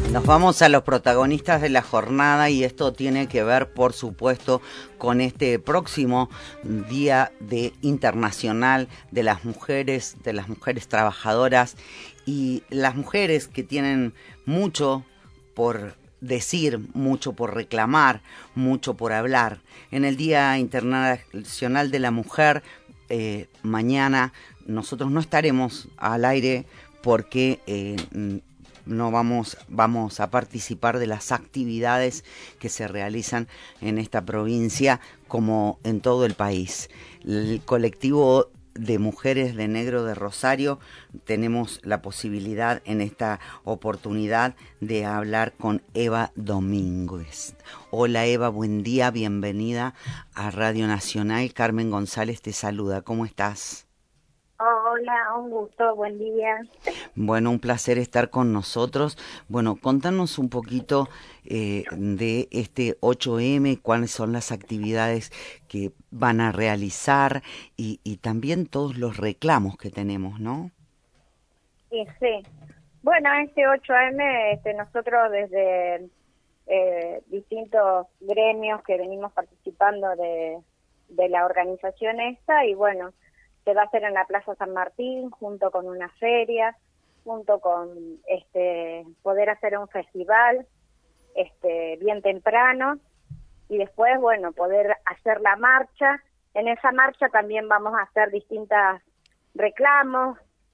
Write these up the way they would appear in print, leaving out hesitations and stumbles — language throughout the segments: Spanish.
Nos vamos a los protagonistas de la jornada y esto tiene que ver, por supuesto, con este próximo Día Internacional de las mujeres trabajadoras y las mujeres que tienen mucho por decir, mucho por reclamar, mucho por hablar. En el Día Internacional de la Mujer, mañana nosotros no estaremos al aire porque no vamos a participar de las actividades que se realizan en esta provincia como en todo el país. El colectivo de Mujeres de Negro de Rosario tenemos la posibilidad en esta oportunidad de hablar con Eva Domínguez. Hola Eva, buen día, bienvenida a Radio Nacional. Carmen González te saluda, ¿cómo estás? Hola, un gusto, buen día. Bueno, un placer estar con nosotros. Bueno, contanos un poquito de este 8M, cuáles son las actividades que van a realizar y también todos los reclamos que tenemos, ¿no? Sí. Bueno, este 8M, nosotros desde distintos gremios que venimos participando de la organización esta, y bueno, se va a hacer en la Plaza San Martín, junto con una feria, junto con poder hacer un festival bien temprano, y después, bueno, poder hacer la marcha. En esa marcha también vamos a hacer distintos reclamos,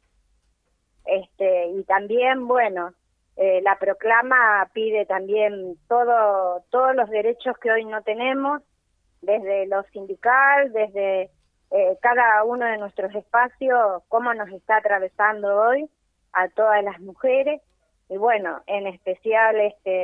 y también, bueno, la proclama pide también todos los derechos que hoy no tenemos, desde lo sindical, desde cada uno de nuestros espacios, cómo nos está atravesando hoy a todas las mujeres, y bueno, en especial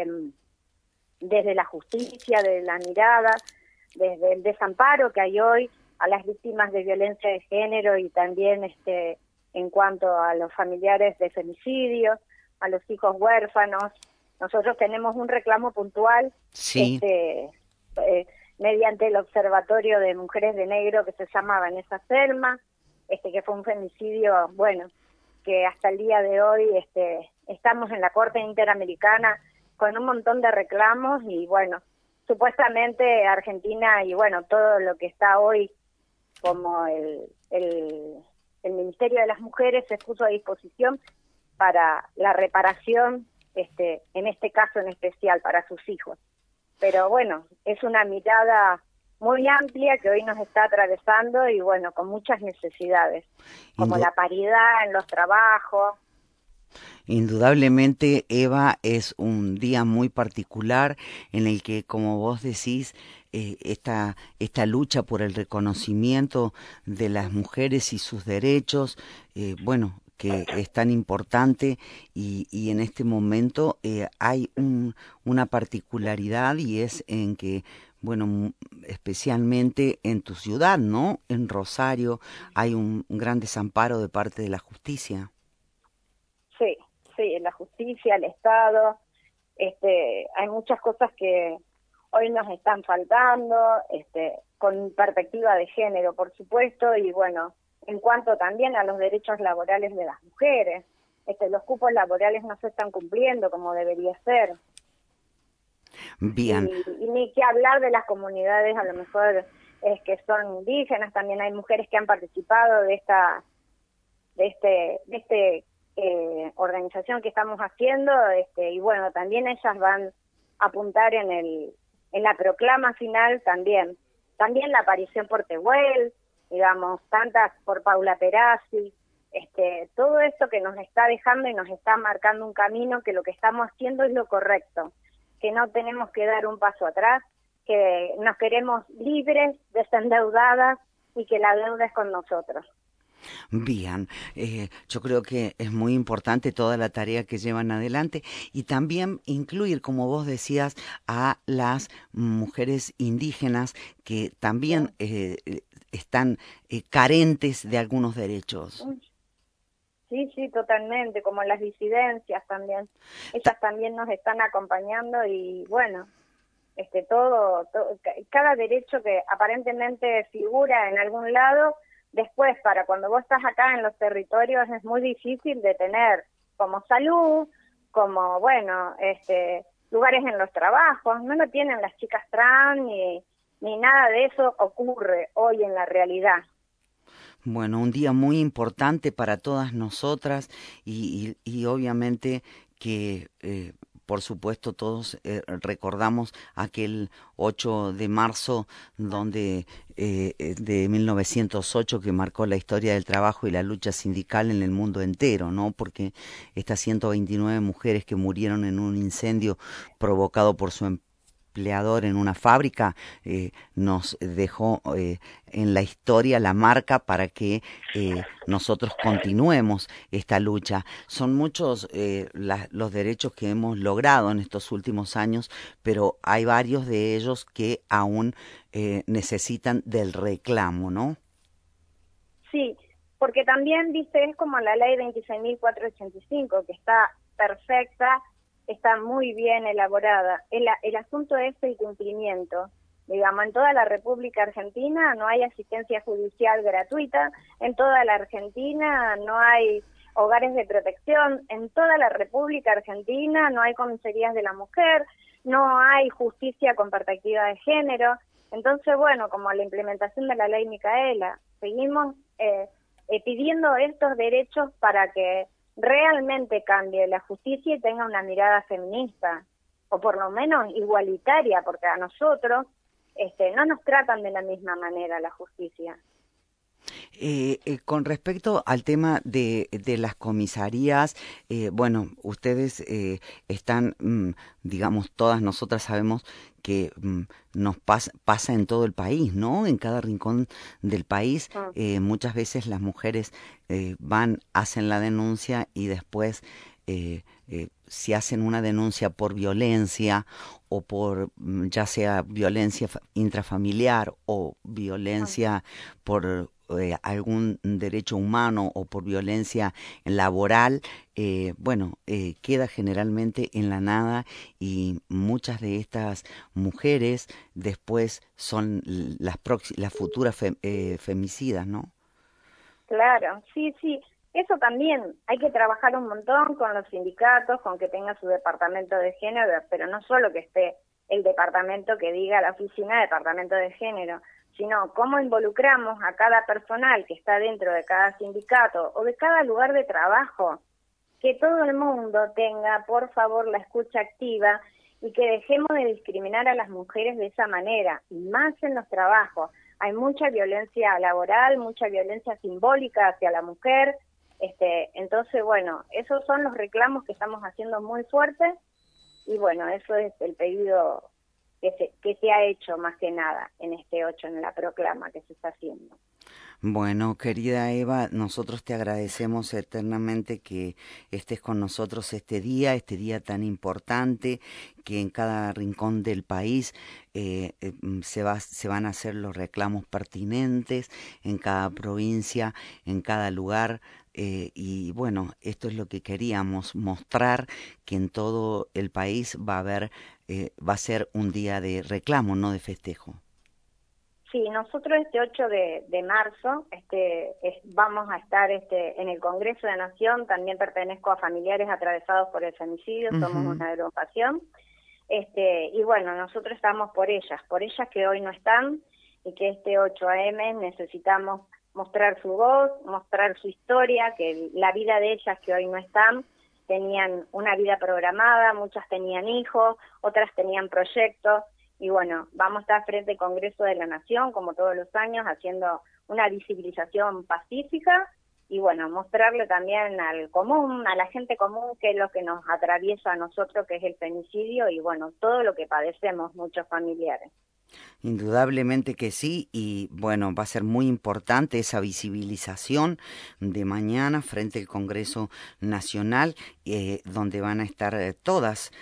desde la justicia, desde la mirada, desde el desamparo que hay hoy a las víctimas de violencia de género, y también en cuanto a los familiares de femicidio, a los hijos huérfanos. Nosotros tenemos un reclamo puntual, Sí. Mediante el Observatorio de Mujeres de Negro, que se llama Vanessa Selma, que fue un femicidio, bueno, que hasta el día de hoy estamos en la Corte Interamericana con un montón de reclamos, y bueno, supuestamente Argentina y bueno, todo lo que está hoy como el Ministerio de las Mujeres se puso a disposición para la reparación, en este caso en especial, para sus hijos. Pero bueno, es una mirada muy amplia que hoy nos está atravesando, y bueno, con muchas necesidades, como la paridad en los trabajos. Indudablemente, Eva, es un día muy particular en el que, como vos decís, esta lucha por el reconocimiento de las mujeres y sus derechos, bueno, que es tan importante y en este momento hay una particularidad, y es en que, bueno, especialmente en tu ciudad, ¿no? En Rosario hay un gran desamparo de parte de la justicia. Sí, sí, la justicia, el Estado, hay muchas cosas que hoy nos están faltando, con perspectiva de género, por supuesto, y bueno, en cuanto también a los derechos laborales de las mujeres, los cupos laborales no se están cumpliendo como debería ser. Bien. Y ni que hablar de las comunidades, a lo mejor que son indígenas, también hay mujeres que han participado de esta organización que estamos haciendo, y bueno, también ellas van a apuntar en la proclama final también la aparición por Tehuel, digamos, tantas por Paula Perazzi, todo esto que nos está dejando y nos está marcando un camino, que lo que estamos haciendo es lo correcto, que no tenemos que dar un paso atrás, que nos queremos libres, desendeudadas, y que la deuda es con nosotros. Bien, yo creo que es muy importante toda la tarea que llevan adelante y también incluir, como vos decías, a las mujeres indígenas que también están carentes de algunos derechos. Sí, sí, totalmente, como las disidencias también. Ellas también nos están acompañando, y bueno, cada derecho que aparentemente figura en algún lado, después para cuando vos estás acá en los territorios es muy difícil de tener, como salud, como, bueno, lugares en los trabajos, no lo tienen las chicas trans ni nada de eso ocurre hoy en la realidad. Bueno, un día muy importante para todas nosotras y obviamente que, por supuesto, todos recordamos aquel 8 de marzo de 1908 que marcó la historia del trabajo y la lucha sindical en el mundo entero, ¿no? Porque estas 129 mujeres que murieron en un incendio provocado por su empleador en una fábrica, nos dejó en la historia la marca para que nosotros continuemos esta lucha. Son muchos los derechos que hemos logrado en estos últimos años, pero hay varios de ellos que aún necesitan del reclamo, ¿no? Sí, porque también, viste, es como la ley 26.485, que está perfecta, está muy bien elaborada. El asunto es el cumplimiento. Digamos, en toda la República Argentina no hay asistencia judicial gratuita, en toda la Argentina no hay hogares de protección, en toda la República Argentina no hay comisarías de la mujer, no hay justicia con perspectiva de género. Entonces, bueno, como la implementación de la ley Micaela, seguimos pidiendo estos derechos para que realmente cambie la justicia y tenga una mirada feminista, o por lo menos igualitaria, porque a nosotros no nos tratan de la misma manera la justicia. Con respecto al tema de las comisarías, bueno, ustedes están, digamos, todas nosotras sabemos que nos pasa en todo el país, ¿no? En cada rincón del país, muchas veces las mujeres van, hacen la denuncia y después si hacen una denuncia por violencia o por ya sea violencia intrafamiliar o violencia por algún derecho humano o por violencia laboral, queda generalmente en la nada y muchas de estas mujeres después son las futuras femicidas, ¿no? Claro, sí, sí. Eso también, hay que trabajar un montón con los sindicatos, con que tenga su departamento de género, pero no solo que esté el departamento que diga la oficina de departamento de género, sino cómo involucramos a cada personal que está dentro de cada sindicato o de cada lugar de trabajo, que todo el mundo tenga, por favor, la escucha activa y que dejemos de discriminar a las mujeres de esa manera, y más en los trabajos. Hay mucha violencia laboral, mucha violencia simbólica hacia la mujer. Entonces, bueno, esos son los reclamos que estamos haciendo muy fuertes y bueno, eso es el pedido que se ha hecho más que nada en este 8, en la proclama que se está haciendo. Bueno, querida Eva, nosotros te agradecemos eternamente que estés con nosotros este día tan importante, que en cada rincón del país se van a hacer los reclamos pertinentes, en cada provincia, en cada lugar. Y bueno, esto es lo que queríamos mostrar, que en todo el país va a ser un día de reclamo, no de festejo. Sí, nosotros este 8 de marzo vamos a estar en el Congreso de Nación. También pertenezco a familiares atravesados por el femicidio, somos una agrupación. Y bueno, nosotros estamos por ellas que hoy no están y que este 8 AM necesitamos mostrar su voz, mostrar su historia, que la vida de ellas que hoy no están, tenían una vida programada, muchas tenían hijos, otras tenían proyectos. Y bueno, vamos a estar frente al Congreso de la Nación, como todos los años, haciendo una visibilización pacífica y bueno, mostrarle también al común, a la gente común, qué es lo que nos atraviesa a nosotros, que es el femicidio y bueno, todo lo que padecemos muchos familiares. Indudablemente que sí, y bueno, va a ser muy importante esa visibilización de mañana frente al Congreso Nacional, donde van a estar todas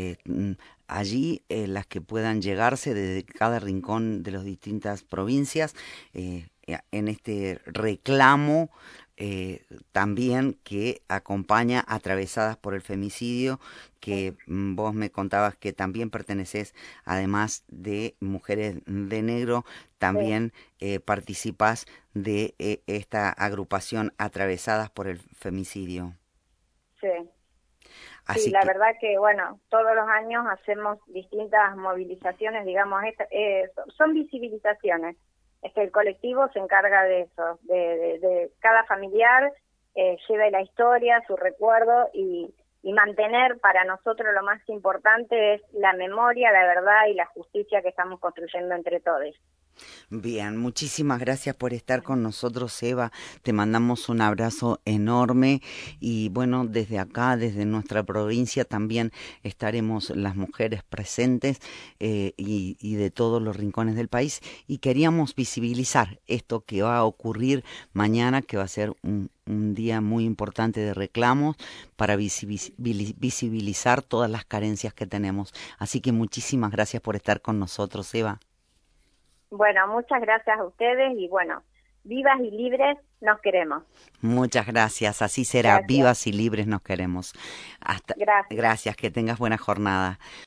allí, las que puedan llegarse desde cada rincón de las distintas provincias, en este reclamo también que acompaña Atravesadas por el Femicidio, que vos me contabas que también perteneces, además de Mujeres de Negro, también participás de esta agrupación Atravesadas por el Femicidio. Sí. Sí, la verdad que, bueno, todos los años hacemos distintas movilizaciones, digamos, son visibilizaciones. El colectivo se encarga de eso, de cada familiar lleve la historia, su recuerdo y mantener para nosotros lo más importante es la memoria, la verdad y la justicia que estamos construyendo entre todos. Bien, muchísimas gracias por estar con nosotros, Eva. Te mandamos un abrazo enorme y bueno, desde acá, desde nuestra provincia también estaremos las mujeres presentes y de todos los rincones del país y queríamos visibilizar esto que va a ocurrir mañana, que va a ser un día muy importante de reclamos para visibilizar todas las carencias que tenemos. Así que muchísimas gracias por estar con nosotros, Eva. Bueno, muchas gracias a ustedes y bueno, vivas y libres nos queremos. Muchas gracias, así será, Gracias. vivas y libres nos queremos. Gracias. Gracias, que tengas buena jornada.